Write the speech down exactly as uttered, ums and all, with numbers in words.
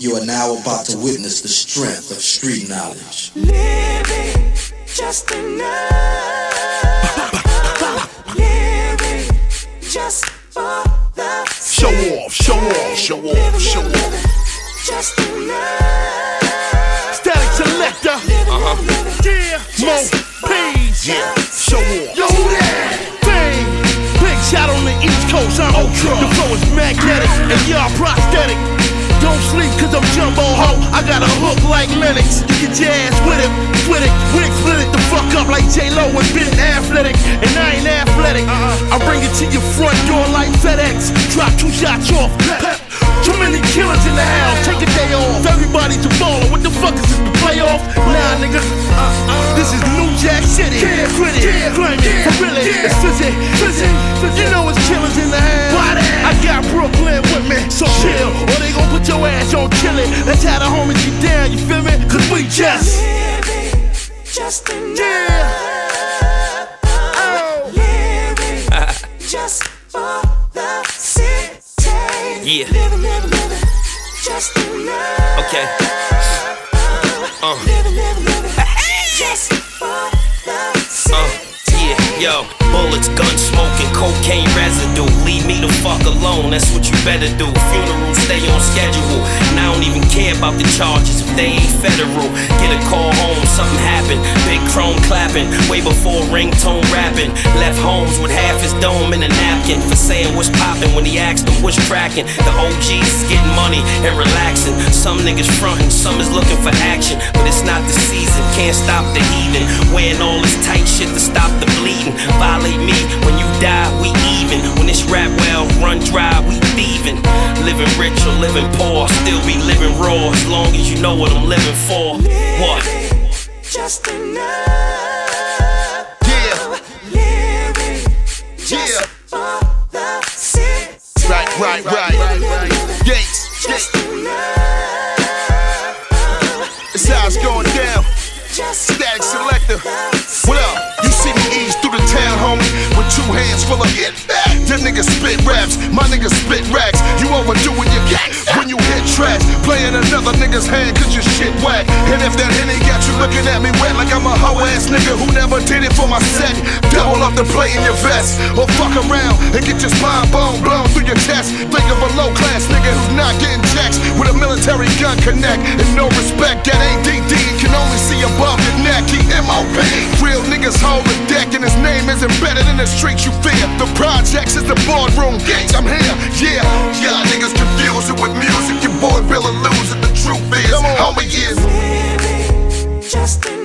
You are now about to witness the strength of street knowledge. Living just enough. Living just for the Show off, show off, show off, show off. Just enough. Static Selector. Uh-huh. Yeah. Mo P's. Yeah. Show off. Yo, that. Bang. Big shot on the East Coast. I'm Ultra. The flow is magnetic and y'all prosthetic. Don't sleep cause I'm jumbo ho. I got a hook like Lennox. You get your ass with it, with it, with it, split it the fuck up like J-Lo and Ben Athletic. And I ain't athletic. I bring it to your front door like FedEx. Drop two shots off. Pep. Too many killers in the house. Take a day off. Everybody's a baller. What the fuck is this, the playoff? Nah, nigga. This is New Jack City. Yeah, gritty, yeah, claim it, yeah, for really. Yeah. It's fizzy, fizzy, fizzy. You know it's killers in the house. I got Brooklyn with me, so chill, or they gon' put your ass on chillin'. That's how the homies get down, you feel me? Cause we just living just enough. Yeah. Oh. Living just for the city. Yeah. Living, living, living just enough. Okay. Uh. Living, living, living just for the city. Uh. Yeah, yo, bullets, gun smoking, cocaine residue. Leave me the fuck alone, that's what you better do. Funerals stay on schedule, and I don't even care about the charges if they ain't federal. Get a call home, something happened. Big chrome clapping, way before ringtone rapping. Left Holmes with half his dome in a napkin for saying what's poppin' when he asked him what's cracking. The O Gs is getting money and relaxing. Some niggas frontin', some is looking for action, but it's not the season. Can't stop the heathen, wearing all this tight shit to stop the bleeding. Violate me, when you die, we even. When this rap well run dry, we thieving. Living rich or living poor, still be living raw. As long as you know what I'm living for. What? Just enough. Yeah. Living just Yeah. for the city. Right, right, right. Gates, Just Gates. enough. It's how it's going down. Just Static Selector. What up? You see me ease through the town, homie, with two hands full of get back. Your niggas spit raps, my niggas spit racks. You overdoing your yak when you hit tracks. Playing another nigga's hand cause your shit whack. And if that Henny got you looking at me wet like I'm a hoe ass nigga who never did it for my set, double up the play in your vest. Or fuck around and get your spine bone blown through your chest. Think of a low class nigga who's not getting jacks with a military gun connect. And no respect, that ain't D D, can only see above your neck. He M O P. Real niggas hold the deck and his name is embedded in the streets you fear. The projects is the boardroom gates, I'm here, yeah. Y'all niggas confuse it with music. Your boy Bill will lose it, the truth is, homie is living just enough.